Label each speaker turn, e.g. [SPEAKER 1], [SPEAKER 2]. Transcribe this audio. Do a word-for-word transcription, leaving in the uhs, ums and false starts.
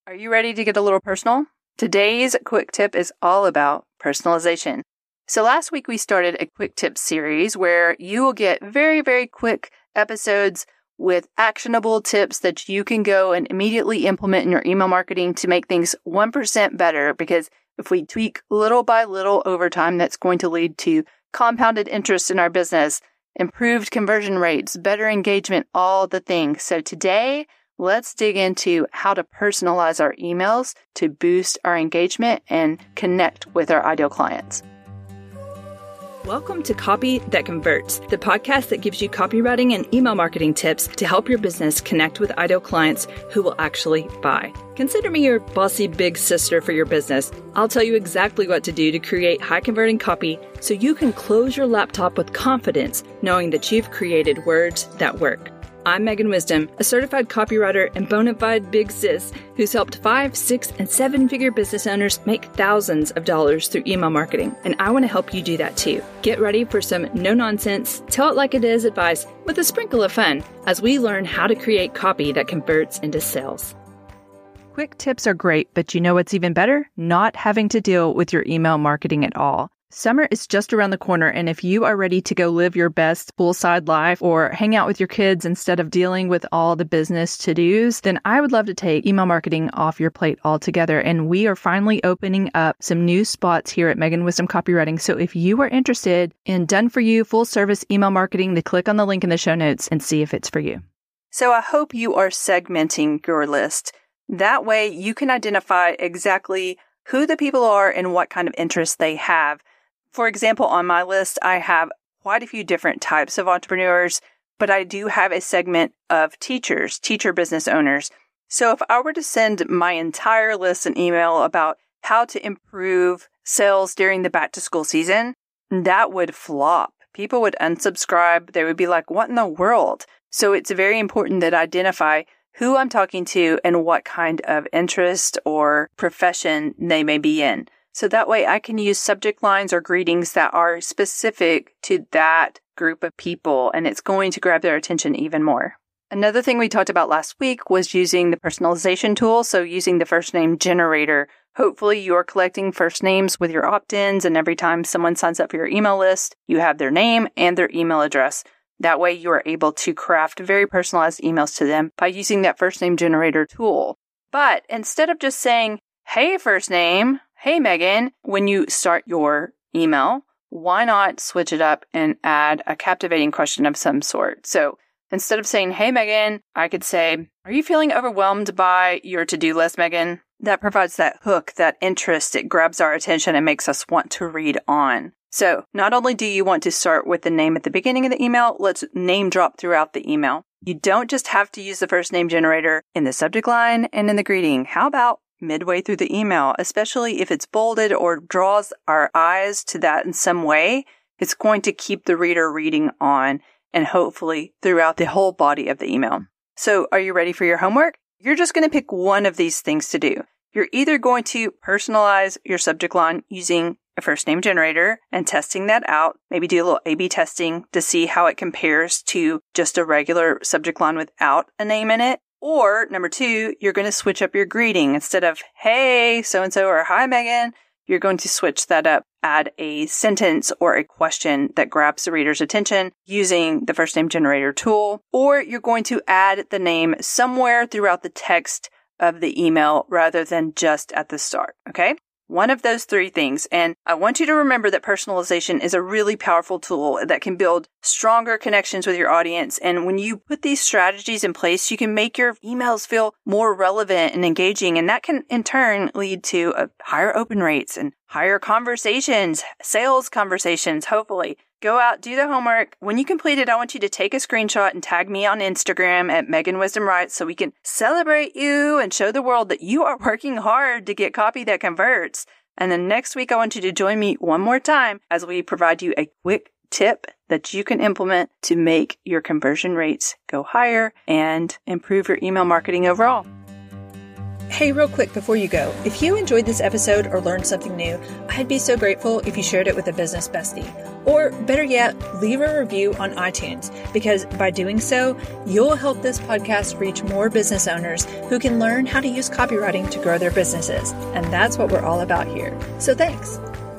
[SPEAKER 1] Are you ready to get a little personal? Today's quick tip is all about personalization. So last week we started a quick tip series where you will get very, very quick episodes with actionable tips that you can go and immediately implement in your email marketing to make things one percent better. Because if we tweak little by little over time, that's going to lead to compounded interest in our business, improved conversion rates, better engagement, all the things. So today, let's dig into how to personalize our emails to boost our engagement and connect with our ideal clients.
[SPEAKER 2] Welcome to Copy That Converts, the podcast that gives you copywriting and email marketing tips to help your business connect with ideal clients who will actually buy. Consider me your bossy big sister for your business. I'll tell you exactly what to do to create high converting copy so you can close your laptop with confidence knowing that you've created words that work. I'm Megan Wisdom, a certified copywriter and bona fide big sis who's helped five, six, and seven-figure business owners make thousands of dollars through email marketing, and I want to help you do that too. Get ready for some no-nonsense, tell-it-like-it-is advice with a sprinkle of fun as we learn how to create copy that converts into sales.
[SPEAKER 1] Quick tips are great, but you know what's even better? Not having to deal with your email marketing at all. Summer is just around the corner, and if you are ready to go live your best poolside life or hang out with your kids instead of dealing with all the business to-dos, then I would love to take email marketing off your plate altogether. And we are finally opening up some new spots here at Megan Wisdom Copywriting. So if you are interested in done-for-you full-service email marketing, then click on the link in the show notes and see if it's for you. So I hope you are segmenting your list. That way you can identify exactly who the people are and what kind of interests they have. For example, on my list, I have quite a few different types of entrepreneurs, but I do have a segment of teachers, teacher business owners. So if I were to send my entire list an email about how to improve sales during the back to school season, that would flop. People would unsubscribe. They would be like, what in the world? So it's very important that I identify who I'm talking to and what kind of interest or profession they may be in. So that way I can use subject lines or greetings that are specific to that group of people, and it's going to grab their attention even more. Another thing we talked about last week was using the personalization tool, so using the first name generator. Hopefully you're collecting first names with your opt-ins, and every time someone signs up for your email list, you have their name and their email address. That way you are able to craft very personalized emails to them by using that first name generator tool. But instead of just saying, hey, first name, hey, Megan, when you start your email, why not switch it up and add a captivating question of some sort? So instead of saying, hey, Megan, I could say, are you feeling overwhelmed by your to-do list, Megan? That provides that hook, that interest. It grabs our attention and makes us want to read on. So not only do you want to start with the name at the beginning of the email, let's name drop throughout the email. You don't just have to use the first name generator in the subject line and in the greeting. How about midway through the email, especially if it's bolded or draws our eyes to that in some way? It's going to keep the reader reading on and hopefully throughout the whole body of the email. So are you ready for your homework? You're just going to pick one of these things to do. You're either going to personalize your subject line using a first name generator and testing that out, maybe do a little A B testing to see how it compares to just a regular subject line without a name in it. Or number two, you're going to switch up your greeting. Instead of, hey, so-and-so, or hi, Megan, you're going to switch that up, add a sentence or a question that grabs the reader's attention using the first name generator tool. Or you're going to add the name somewhere throughout the text of the email rather than just at the start, okay? One of those three things. And I want you to remember that personalization is a really powerful tool that can build stronger connections with your audience. And when you put these strategies in place, you can make your emails feel more relevant and engaging. And that can in turn lead to a higher open rates and higher conversations, sales conversations, hopefully. Go out, do the homework. When you complete it, I want you to take a screenshot and tag me on Instagram at Megan Wisdom Writes so we can celebrate you and show the world that you are working hard to get copy that converts. And then next week, I want you to join me one more time as we provide you a quick tip that you can implement to make your conversion rates go higher and improve your email marketing overall. Hey, real quick before you go, if you enjoyed this episode or learned something new, I'd be so grateful if you shared it with a business bestie. Or better yet, leave a review on iTunes, because by doing so, you'll help this podcast reach more business owners who can learn how to use copywriting to grow their businesses. And that's what we're all about here. So thanks.